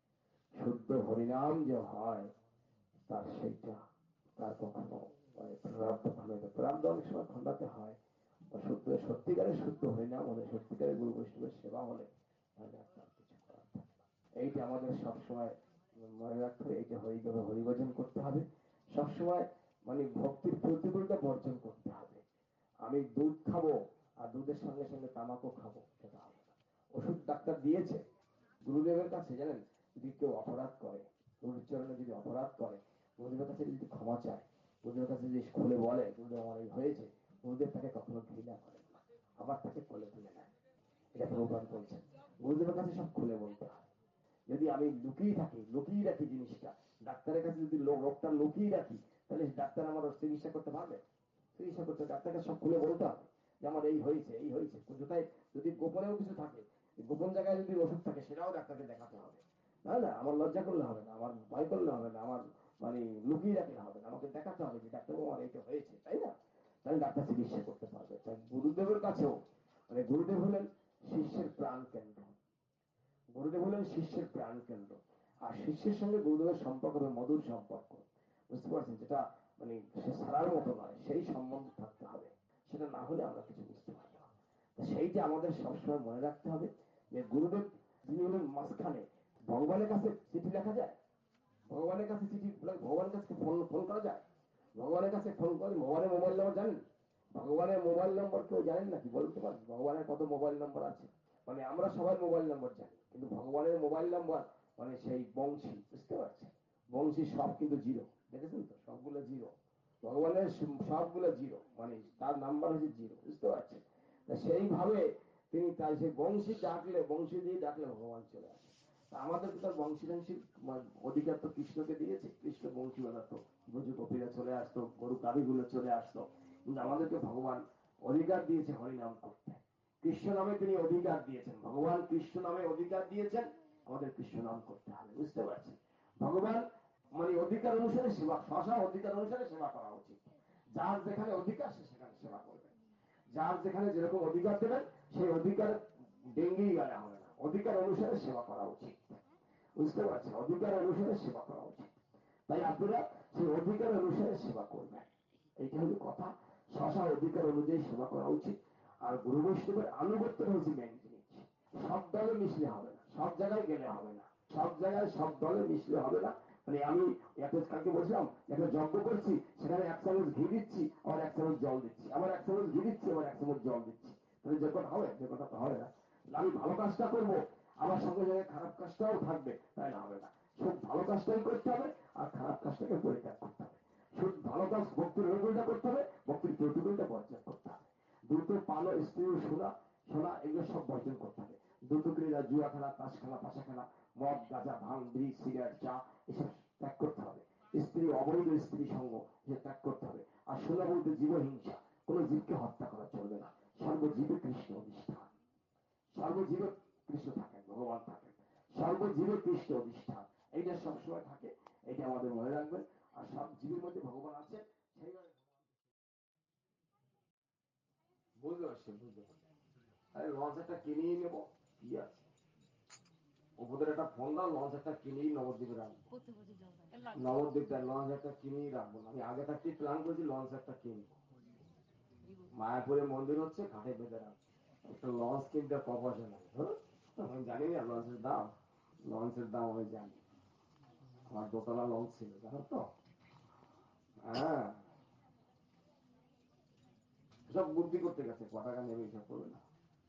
শুদ্ধ হরিনাম যে হয় তার সেইটা তার কখনো প্রারব্ধ খণ্ডাতে, প্রারব্ধ অনেক সময় খণ্ডাতে হয়, সত্যিকারের শুদ্ধ হরিনাম হলে, সত্যিকারের গুরু বৈষ্ণবের সেবা হলে, তাহলে আপনার কিছু করার থাকে না। এইটা আমাদের সবসময় মনে রাখতে হবে, এইটা হরিভজন করতে হবে সবসময়, মানে ভক্তির প্রতিকূলতা বর্জন করতে হবে। আমি দুধ খাবো আর দুধের সঙ্গে সঙ্গে তামাকও খাবো, সেটা হবে না। ওষুধ ডাক্তার দিয়েছে, গুরুদেবের কাছে জানেন, যদি কেউ অপরাধ করে, গুরুর চরণে যদি অপরাধ করে, গুরুদেবের কাছে যদি ক্ষমা চায়, গুরুদেবের কাছে যদি খুলে বলে গুরুদেব আমার এই হয়েছে, গুরুদেব তাকে কখনো ঘৃণা করেন না, আবার তাকে কোলে তুলে নেয়। এটা প্রভুপাদ বলছেন, গুরুদেবের কাছে সব খুলে বলতে হয়। যদি আমি লুকিয়ে রাখি জিনিসটা, ডাক্তারের কাছে যদি রোগটা লুকিয়ে রাখি, তাহলে ডাক্তার আমার চিকিৎসা করতে পারবে? চিকিৎসা করতে ডাক্তারকে সব খুলে বলতে হবে যে আমার এই হয়েছে, এই হয়েছে। কোথায় যদি গোপনেও কিছু থাকে, গোপন জায়গায় যদি ওষুধ থাকে, সেটাও ডাক্তারকে দেখাতে হবে, তাই না? আমার লজ্জা করলে হবে না, আমার ভয় করলে হবে না, আমার মানে লুকিয়ে রাখলে হবে না, আমাকে দেখাতে হবে যে ডাক্তার আমার এইটা হয়েছে, তাই না? তাহলে ডাক্তার চিকিৎসা করতে পারবে। তাই গুরুদেবের কাছেও, মানে গুরুদেব হলেন শিষ্যের প্রাণ কেন্দ্র, গুরুদেব হলেন শিষ্যের প্রাণ কেন্দ্র, আর শিষ্যের সঙ্গে গুরুদেবের সম্পর্ক হবে মধুর সম্পর্ক, বুঝতে পারছেন, যেটা মানে সে সারার মতো নয়, সেই সম্বন্ধ থাকতে হবে, সেটা না হলে আমরা কিছু বুঝতে পারি না। সেইটা আমাদের সবসময় মনে রাখতে হবে যে গুরুদেব যিনি হলেন মাঝখানে, ভগবানের কাছে চিঠি লেখা যায়, ভগবানের কাছে চিঠি, ভগবানের কাছে ফোন করা যায়, ভগবানের কাছে ফোন করে, ভগবানের মোবাইল নম্বর জানেন? ভগবানের মোবাইল নম্বর কেউ জানেন নাকি? বলতে পারেন ভগবানের কত মোবাইল নম্বর আছে? মানে আমরা সবাই মোবাইল নম্বর জানি, কিন্তু ভগবানের মোবাইল নম্বর মানে সেই বংশী, বুঝতে পারছেন, বংশী সব কিন্তু জিরো, দেখেছেন তো, সবগুলো জিরো, ভগবানের সবগুলো জিরো, মানে তার নাম্বার হচ্ছে জিরো, বুঝতে পারছেন। সেইভাবে তিনি তাই সেই বংশী দিয়ে ডাকলে ভগবান চলে আসে। আমাদের তো তার বংশীর অধিকার তো কৃষ্ণকে দিয়েছে, কৃষ্ণ বংশী বাজাতো, ব্রজ গোপীরা চলে আসতো, গরু গাভীগুলো চলে আসতো, কিন্তু আমাদেরকে ভগবান অধিকার দিয়েছে হরিনাম করতে। কৃষ্ণ নামে তিনি অধিকার দিয়েছেন, ভগবান কৃষ্ণ নামে অধিকার দিয়েছেন, আমাদের কৃষ্ণ নাম করতে হবে, বুঝতে পারছেন। ভগবান মানে অধিকার অনুসারে সেবা, স্ব অধিকার অনুসারে সেবা করা উচিত। যার যেখানে অধিকার সে সেখানে সেবা করবে, যার যেখানে যেরকম অধিকার দেবেন সেই অধিকার ডেঙ্গেই গেলে হবে না, অধিকার অনুসারে সেবা করা উচিত, বুঝতে পারছেন, অধিকার অনুসারে সেবা করা উচিত। তাই আপনারা সেই অধিকার অনুসারে সেবা করবেন, এইটা হলো কথা। স্ব অধিকার অনুযায়ী সেবা করা উচিত। আর গুরু বৈষ্ণবের আনুগত্য হচ্ছে মেন জিনিস। সব দলে মিশলে হবে না, সব জায়গায় গেলে হবে না, সব জায়গায় সব দলে মিশলে হবে না। মানে আমি কালকে বলছিলাম, একটা যজ্ঞ করছি, সেখানে 1 চামচ ঘি দিচ্ছি, আবার 1 চামচ জল দিচ্ছি, আবার 1 চামচ ঘি দিচ্ছি, আবার 1 চামচ জল দিচ্ছি, তাহলে যজ্ঞটা হবে? যজ্ঞটা তো হবে না। আমি ভালো কাজটা করবো, আমার সঙ্গে সঙ্গে খারাপ কাজটাও থাকবে, তাই না? হবে না। ভক্তির অনুকূলটা করতে হবে, ভক্তির প্রতিকূলটা বর্জন করতে হবে। দ্রুত পালো, স্ত্রী, সোনা সোনা এগুলো সব বর্জন করতে হবে। দ্রুত ক্রীড়া, জুয়া খেলা, তাস খেলা, পাশা খেলা, মদ, গাঁজা, ভাঙ, বিড়ি, সিগারেট, চা এসব ত্যাগ করতে হবে। স্ত্রী, অবৈধ স্ত্রী সঙ্গ এসব ত্যাগ করতে হবে। আর সোনা বলতে জীবহিংসা, কোন জীবকে হত্যা করা চলবে না। সর্বজীবে কৃষ্ণ অধিষ্ঠান, সর্বজীবে কৃষ্ণ থাকেন, ভগবান থাকেন, সর্বজীবে কৃষ্ণ অধিষ্ঠান, এইটা সবসময় থাকে, এটা আমাদের মনে রাখবেন। আর সব জীবের মধ্যে ভগবান আছে, সেইভাবে বুঝতে পারছি, বুঝতে পারছি। আরে লঞ্চ একটা কিনেই নেবো, কি আছে, ওপরের একটা ফোন দাও, লঞ্চ একটা কিনেই নবদ্বীপে রাখবো। নবদ্বীপটা লঞ্চ একটা কিনেই রাখবো না, আমি আগে থাকতে প্ল্যান করেছি লঞ্চ একটা কিনবো। মায়াপুরে মন্দির হচ্ছে, ঘাটে বেঁধে রাখবো একটা লঞ্চ কিনতে ক পয়সা লাগে, আমি জানি না লঞ্চের দাম, লঞ্চের দাম আমি জানি, আমার দোতলা লঞ্চ ছিল জানো তো। হ্যাঁ, সব বুদ্ধি করতে গেছে, ক টাকা নেবে এইসব করবে না।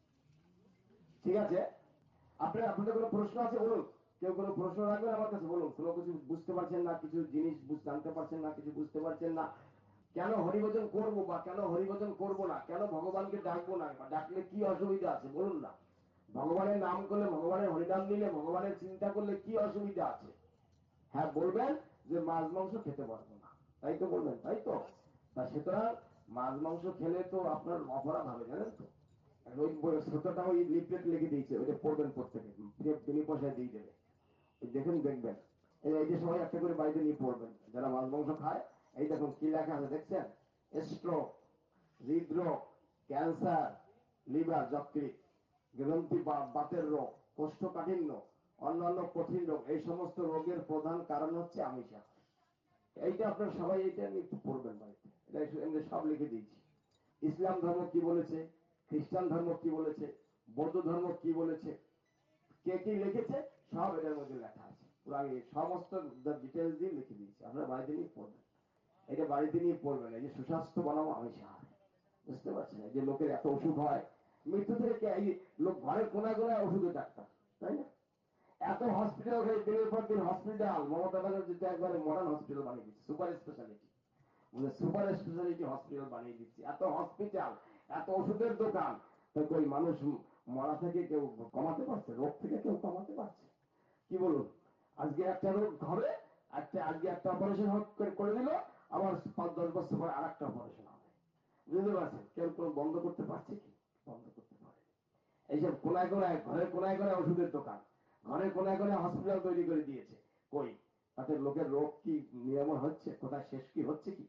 ঠিক আছে, আপনাদের কোনো প্রশ্ন আছে বলুন, কেউ কোনো প্রশ্ন রাখবেন আমার কাছে বলুন। কোনো কিছু বুঝতে পারছেন না, কিছু জিনিস জানতে পারছেন না, কিছু বুঝতে পারছেন না, কেন হরিভজন করবো বা কেন হরিভজন করবো না, কেন ভগবানকে ডাকবো না, বা ডাকলে কি অসুবিধা আছে বলুন না। ভগবানের নাম করলে, ভগবানের হরিনাম নিলে, ভগবানের চিন্তা করলে কি অসুবিধা আছে? হ্যাঁ বলবেন যে মাছ মাংস খেতে পারবো না, তাই তো বলবেন, তাই তো। তা সুতরাং মাছ মাংস খেলে তো আপনার অপরাধ হবে, জানেন তো। ওই ছোটটা ওই লিফলেট লিখে দিয়েছে, ওইটা পড়বেন প্রত্যেকে, তিনি পয়সায় দিয়ে দেবে, দেখেন দেখবেন। এই যে সবাই একটা করে বাড়িতে নিয়ে পড়বেন যারা মাছ মাংস খায়। এই দেখুন কি লেখা আছে দেখছেন, স্ট্রোক, হৃদরোগ, ক্যান্সার, লিভার, যকৃৎ, গ্রন্থি বা বাতের রোগ, কোষ্ঠকাঠিন্য, অন্যান্য কঠিন রোগ, এই সমস্ত রোগের প্রধান কারণ হচ্ছে আমিষা। এইটা আপনার সবাই এইটা নিয়ে পড়বেন বাড়িতে, এটা সব লিখে দিয়েছি। ইসলাম ধর্ম কি বলেছে, খ্রিস্টান ধর্ম কি বলেছে, বৌদ্ধ ধর্ম কি বলেছে, কে কি লিখেছে, সব এটার মধ্যে লেখা আছে। পুরো আমি সমস্ত ডিটেলস দিয়ে লিখে দিয়েছি, আপনারা বাড়িতে নিয়ে পড়বেন। এটা বাড়িতে নিয়ে পড়বেন। এই যে সুস্বাস্থ্য বানাবো আমিষ আহার, বুঝতে পারছেন। এই যে লোকের এত ওষুধ হয়, মৃত্যু থেকে এই লোক ঘরের কোনায় কোনায় ওষুধের ডাক্তার, তাই না? এত হসপিটাল, দিনের পর দিন হসপিটাল, মমতা ব্যানার্জি তো একবারে মডার্ন হসপিটাল বানিয়ে দিচ্ছে, super speciality, super speciality hospital বানিয়ে দিচ্ছে। এত হসপিটাল, এত ওষুধের দোকান, তো কই মানুষ মরা থেকে কেউ কমাতে পারছে, রোগ থেকে কেউ কমাতে পারছে? কি বলুন, আজকে একটা রোগ হবে, আজকে একটা অপারেশন করে দিল, আবার 5-10 বছর পরে আর একটা অপারেশন হবে, বুঝতে পারছেন। কেউ কেউ বন্ধ করতে পারছে কি? বন্ধ করতে পারে। এইসব কোনায় কোনায়, ঘরের কোনায় কোনায় ওষুধের দোকান, ঘরের কোনায় কোনায় হসপিটাল তৈরি করে দিয়েছে। কই তাতে লোকের রোগ কি নিরাময় হচ্ছে? কোথায় শেষ কি হচ্ছে কি?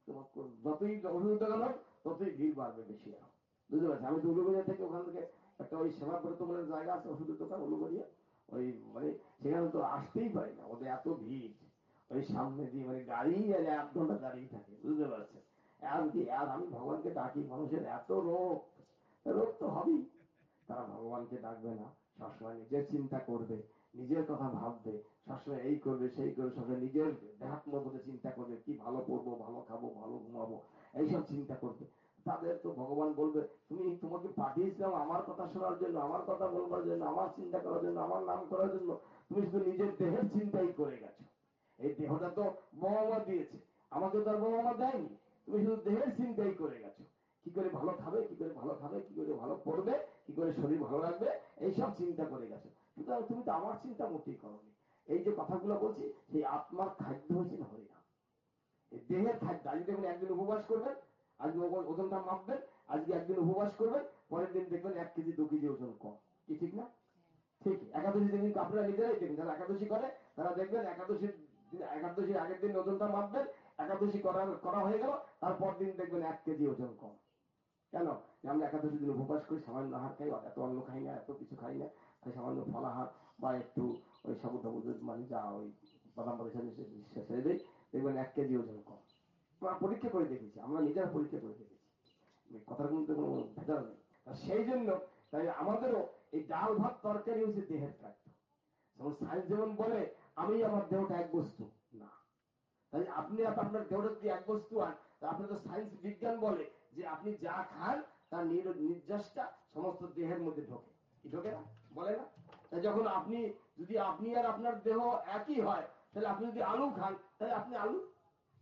যতই ওষুধের দোকান হোক ততই ভিড় বাড়বে বেশি আরো, বুঝতে পারছি। আমি তো উলুগড়িয়া থেকে, ওখান থেকে একটা ওই সেবাব্রত বলে জায়গা আছে ওষুধের দোকান, উলুগড়িয়া, ওই মানে সেখানে তো আসতেই পারি না, ওদের এত ভিড়। ওই সামনে দিয়ে মানে গাড়ি 1 ঘন্টা দাঁড়িয়ে থাকে, বুঝতে পারছেন। আর আমি ভগবানকে ডাকি, মানুষের এত রোগ, রোগ তো হবেই। তারা ভগবানকে ডাকবে না, সবসময় নিজের চিন্তা করবে, নিজের কথা ভাববে, সবসময় এই করবে সেই করবে, সবসময় নিজের দেহাত্ম মধ্যে চিন্তা করবে, কি ভালো করবো, ভালো খাবো, ভালো ঘুমাবো, এইসব চিন্তা করবে। তাদের তো ভগবান বলবে, তোমাকে পাঠিয়েছিলাম আমার কথা শোনার জন্য, আমার কথা বলবার জন্য, আমার চিন্তা করার জন্য, আমার নাম করার জন্য, তুমি শুধু নিজের দেহের চিন্তাই করে গেছো। এই দেহটা তো বাবা দিয়েছে, আমাকে তো আর বাবা দেয়নি, তুমি শুধু দেহের চিন্তাই করে গেছো। কি করে ভালো খাবে, কি করে ভালো খাবে, কি করে ভালো পড়বে, কি করে শরীর ভালো রাখবে, এইসব চিন্তা করে গেছো। সুতরাং তুমি তো আমার চিন্তা মোটেই করোনি। এই যে কথাগুলো বলছি, সেই আত্মার খাদ্য হয়েছে হরিনাম, এই দেহের খাদ্য। আজকে দেখুন একদিন উপবাস করবেন, আজকে ওজনটা মাপবেন, আজকে একদিন উপবাস করবেন, পরের দিন দেখবেন 1 কেজি 2 কেজি ওজন কম, কি ঠিক না? ঠিক একাদশী দিন আপনারা নিজেরাই দেখবেন, যারা একাদশী করে তারা দেখবেন একাদশীর আগের দিন ওজনটা মাপবেন, একাদশী করা হয়ে গেল, তারপর দিন দেখবেন 1 কেজি ওজন কম। কেন? আমরা একাদশী দিন উপবাস করি, সামান্য আহার খাই, এত অন্ন খাই না, এত কিছু খাই না, খাই সামান্য ফলাহার বা একটু ওই সাবু টাবু মানে যা ওই বাদাম ছেড়ে দেয়, দেখবেন 1 কেজি ওজন কম। আমরা পরীক্ষা করে দেখেছি, আমরা নিজেরা পরীক্ষা করে দেখেছি, কথার মধ্যে কোনো ভেজাল নেই। সেই জন্য তাই আমাদেরও এই ডাল ভাত তরকারি হচ্ছে দেহের খাদ্য। যেমন সায়েন্স যেমন বলে আমি আমার দেহটা এক বস্তু না, তাই আপনি আপনার দেহটা যদি এক বস্তু আন, আপনার তো সায়েন্স বিজ্ঞান বলে যে আপনি যা খান তার নির্যাসটা সমস্ত দেহের মধ্যে ঢোকে, কি ঢোকে না, বলে না? তাই যখন আপনি আর আপনার দেহ একই হয়, তাহলে আপনি যদি আলু খান তাহলে আপনি আলু,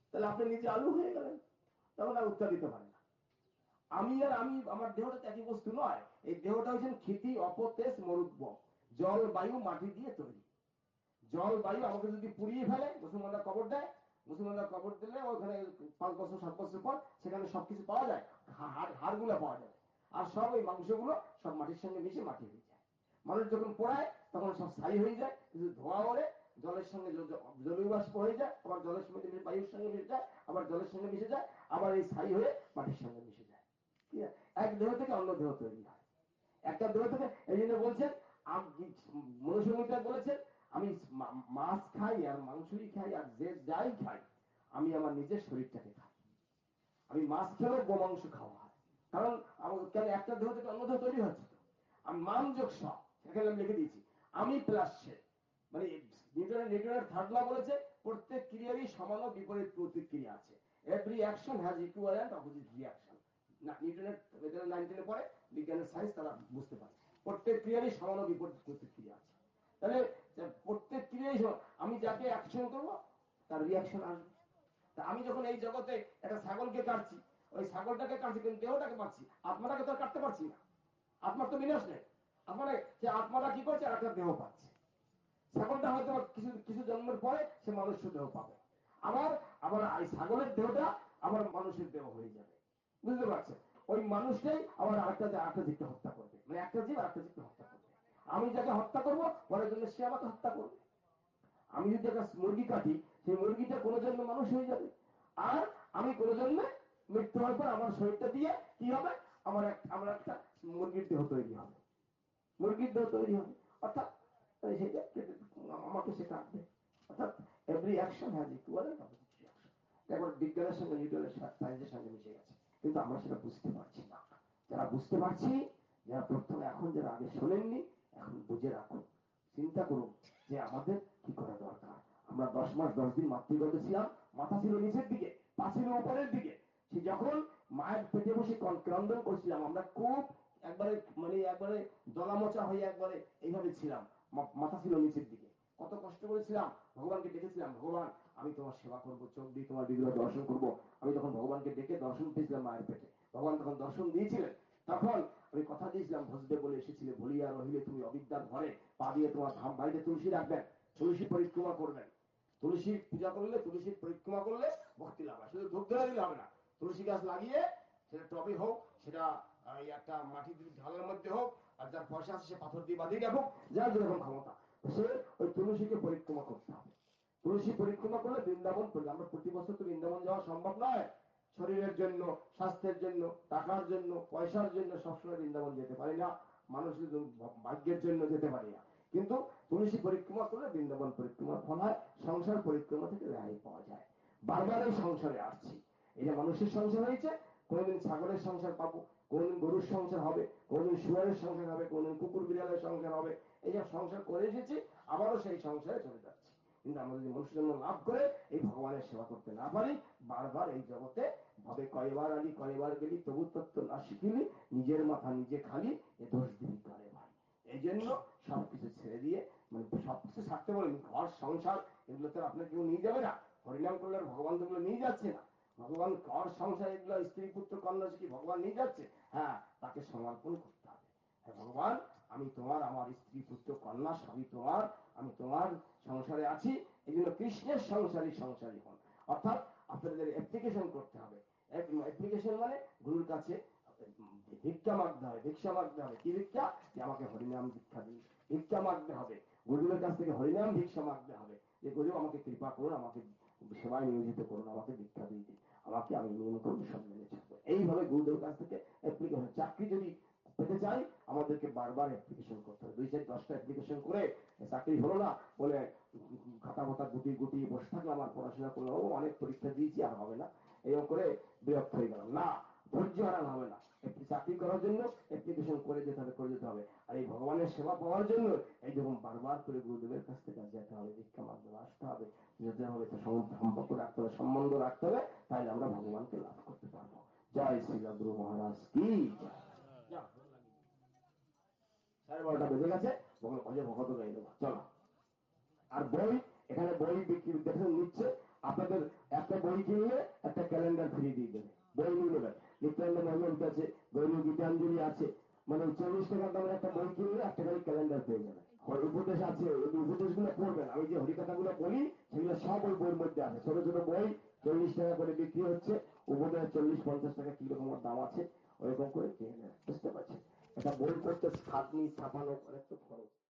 তাহলে আপনি নিজে আলু হয়ে গেলেন, তখন আর উত্তর দিতে পারেন না। আমি আর আমি, আমার দেহটা একই বস্তু নয়। এই দেহটা হচ্ছেন ক্ষিতি, অপতেজ, মরুদ্ভ, জল, বায়ু, মাটি দিয়ে তৈরি। জল, বায়ু আমাকে যদি পুড়িয়ে ফেলে, মুসলমানরা কবর দেয়, মুসলমানরা কবর দিলে ওখানে 5 বছর 7 বছর পর সেখানে সবকিছু পাওয়া যায়, হাড়গুলো পাওয়া যায়, আর সব ওই মাংসগুলো সব মাটির সঙ্গে মিশে মাটি হয়ে যায়। মানুষ যখন পোড়ায় তখন সব ছাই হয়ে যায়, কিন্তু ধোঁয়া ওড়ে, জলের সঙ্গে জলীয় বাষ্প হয়ে যায়, আবার জলের সঙ্গে বায়ুর সঙ্গে মিশে যায়, আবার জলের সঙ্গে মিশে যায়, আবার এই ছাই হয়ে মাটির সঙ্গে মিশে যায়। ঠিক আছে, এক দেহ থেকে অন্য দেহ তৈরি হয়, একটা দেহ থেকে। এই জন্য বলছেন, মনুষ্যমিতা বলেছেন, আমি মাছ খাই আর মাংসই খাই আর যে যাই খাই, আমি আমার নিজের শরীরটাকে খাই। আমি মাছ খেলেও গোমাংস খাওয়া হয়, কারণ কেন, একটা দেহ থেকে অন্য দেহ তৈরি হচ্ছে। তো আমি মান যোগ সব, সেখানে আমি লিখে দিয়েছি, আমি প্লাস সে। মানে নিউটনের থার্ড ল বলেছে, প্রত্যেক ক্রিয়ারই সমান ও বিপরীত প্রতিক্রিয়া আছে। Every action has equal opposite reaction. না, নিউটনের 19 পরে বিজ্ঞানের সায়েন্স তারা বুঝতে পারে প্রত্যেক ক্রিয়ারই সমান ও বিপরীত প্রতিক্রিয়া আছে। তাহলে প্রত্যেক ক্রিয়াই, আমি যাকে অ্যাকশন করবো তার রিয়াকশন আসবে। তা আমি যখন এই জগতে একটা ছাগলকে কাটছি, ওই ছাগলটাকে কাটছি, কিন্তু দেহটাকে পাচ্ছি, আত্মাটাকে তো আর কাটতে পারছি না। আত্মার তো বিনাশ নেই। আপনার যে আত্মাটা কি করছে, আর একটা দেহ পাচ্ছে। ছাগলটা হয়তো কিছু কিছু জন্মের পরে সে মানুষের দেহ পাবে, আবার আবার এই ছাগলের দেহটা আবার মানুষের দেহ হয়ে যাবে। বুঝতে পারছেন? ওই মানুষটাই আবার আরেকটা জীবকে হত্যা করবে, মানে একটা জীব আরেকটা জীবকে হত্যা করবে। আমি যাকে হত্যা করবো পরের জন্য সে আমাকে হত্যা করবে। আমি যদি একটা মুরগি কাটি, সেই মুরগিটা কোনো জন্য মানুষ হয়ে যাবে, আর আমি কোনো জন্য মৃত্যু হওয়ার পর আমার শরীরটা দিয়ে কি হবে, আমার একটা মুরগির দেহ তৈরি হবে, মুরগির দেহ তৈরি হবে। অর্থাৎ সেটা আমাকে সে কাটবে। অর্থাৎ every action has equal and opposite reaction. এখন বিজ্ঞানের সঙ্গে নিউটনের সায়েন্সের সঙ্গে মিশে গেছে, কিন্তু আমরা সেটা বুঝতে পারছি না। যারা বুঝতে পারছি, যারা প্রথমে, এখন যারা আগে শোনেননি, এখন বুঝে রাখুন, চিন্তা করুন যে আমাদের কি করা দরকার। আমরা 10 মাস 10 দিন মাতৃগর্ভে ছিলাম, মাথা ছিল নিচের দিকে, পা ছিল উপরের দিকে। সে যখন মায়ের পেটে বসে ক্রন্দন করছিলাম, আমরা খুব একবারে, মানে একবারে দলামোচা হয়ে একবারে এইভাবে ছিলাম, মাথা ছিল নিচের দিকে। কত কষ্ট করেছিলাম, ভগবানকে ডেকেছিলাম, ভগবান আমি তোমার সেবা করবো, চোখ দিয়ে তোমার বিগ্রহ দর্শন করবো। আমি তখন ভগবানকে ডেকে দর্শন পেয়েছিলাম মায়ের পেটে, ভগবান তখন দর্শন দিয়েছিলেন। তখন আমি কথা দিয়েছিলাম, ভজবে বলে এসেছিলে, বলিয়া রহিলে তুমি অবিদ্যার ঘরে, পা দিয়ে তোমার ধাম বাড়িতে তুলসী রাখবেন, তুলসী পরিক্রমা করবেন। তুলসীর পূজা করলে, তুলসীর পরিক্রমা করলে ভক্তি লাভ হয়। শুধু ধূপ ধরে দিলে হবে না, তুলসী গাছ লাগিয়ে, সেটা টবে হোক, সেটা একটা মাটি ঢালের মধ্যে হোক, আর যার পয়সা আছে সে পাথর দিয়ে বাঁধিয়ে রাখুক, যার যেরকম ক্ষমতা, সে ওই তুলসীকে পরিক্রমা করতে হবে। তুলসী পরিক্রমা করলে বৃন্দাবন পড়বে। আমরা প্রতি বছর তো বৃন্দাবন যাওয়া সম্ভব নয়, শরীরের জন্য, স্বাস্থ্যের জন্য, টাকার জন্য, পয়সার জন্য সবসময় বৃন্দাবন যেতে পারি না, মানুষের ভাগ্যের জন্য যেতে পারি না। কিন্তু তুলসী পরিক্রমা করলে বৃন্দাবন পরিক্রমার ফল হয়, সংসার পরিক্রমা থেকে রেহাই পাওয়া যায়। বারবার এই সংসারে আসছি, এই যে মানুষের সংসার হয়েছে, কোনদিন ছাগলের সংসার পাবো, কোনদিন গরুর সংসার হবে, কোনদিন শুয়ারের সংসার হবে, কোনদিন কুকুর বিড়ালের সংসার হবে। এই যে সংসার করে এসেছি, আবারও সেই সংসারে চলে যাচ্ছি। কিন্তু আমরা যদি মনুষ্য জন্ম লাভ করে এই ভগবানের সেবা করতে না পারি, বারবার এই জগতে ভাবে কয়বার আলি কয়বার গেলি, তবু তত্ত্ব না শিখিলি, নিজের মাথা নিজে খালি, এ দোষ দিবি করে ভাই। এই জন্য সবকিছু ছেড়ে দিয়ে, মানে সবকিছু ছাড়তে বলেন, ঘর সংসার এগুলো তো আপনার কেউ নিয়ে যাবে না। হরিনাম করলে ভগবান তো এগুলো নিয়ে যাচ্ছে না। ভগবান ঘর সংসার এগুলো, স্ত্রী পুত্র কন্যা কি ভগবান নিয়ে যাচ্ছে? হ্যাঁ, তাকে সমর্পণ করতে হবে। হ্যাঁ ভগবান, আমি তোমার, আমার স্ত্রী পুত্র কন্যা সবই তোমার, আমি তোমার সংসারে আছি, এই জন্য কৃষ্ণের সংসারী সংসারী হন। অর্থাৎ আপনাদের অ্যাপ্লিকেশন করতে হবে। অ্যাপ্লিকেশন মানে গুরুর কাছে ভিক্ষা মাগতে হবে, ভিক্ষা মাগতে হবে। কি ভিক্ষা? যে আমাকে হরিনাম দীক্ষা দিন, ভিক্ষা মাগতে হবে। গুরুদেবের কাছ থেকে হরিনাম ভিক্ষা মাগতে হবে, যে গুরু আমাকে কৃপা করুন, আমাকে সেবায় নিয়োজিত করুন, আমাকে দীক্ষা দিয়ে দিন, আমাকে, আমি নিয়ম করুন সব মেনে চলবো। এইভাবে গুরুদেবের কাছ থেকে অ্যাপ্লিকেশন। চাকরি যদি পেতে চাই, আমাদেরকে বারবার অ্যাপ্লিকেশন করতে হবে। 2-4-10টা অ্যাপ্লিকেশন করে চাকরি হলো না বলে খাতা ফাতা গুটিয়ে গুটিয়ে বসে থাকলাম, আর পড়াশোনা করলাম, অনেক পরীক্ষা দিয়েছি আর হবে না, এরকম করে বিরক্ত হয়ে গেলাম। না, ধৈর্য হারানো হবে না। একটি চাকরি করার জন্য অ্যাপ্লিকেশন করে যেতে হবে, করে যেতে হবে। আর এই ভগবানের সেবা পাওয়ার জন্য এই যখন বারবার করে গুরুদেবের কাছ থেকে যেতে হবে, ভিক্ষা মাধ্যমে আসতে হবে, যেতে হবে, তো সম্পর্ক রাখতে হবে, সম্বন্ধ রাখতে হবে, তাহলে আমরা ভগবানকে লাভ করতে পারবো। জয় শ্রী গুরু মহারাজ কি। 12:30 বেজে গেছে, ভগত গাই দেবো, চলো। আর বই, এখানে বই বিক্রি দেখে নিচ্ছে, আপনাদের একটা বই কিনলে একটা ক্যালেন্ডার ফ্রি দিয়ে দেবে, বই নিয়ে নেবেন। নিত্যানন্দ মহম্মদ আছে, দৈনিক গীতাঞ্জলি আছে, মানে 40 টাকার দামের একটা বই কিনলে একটা করে ক্যালেন্ডার পেয়ে যাবেন। উপদেশ আছে, ওই উপদেশগুলো পড়বেন। আমি যে হরিকথাগুলো বলি সেগুলো সব ওই বইয়ের মধ্যে আছে। ছোট ছোট বই 40 টাকা করে বিক্রি হচ্ছে, উপদেশ 40-50 টাকা কি রকম দাম আছে, ওইরকম করে কিনে নেন। বুঝতে পারছেন? এটা বই করতে খাটনি ছাপানো অনেক তো খরচ।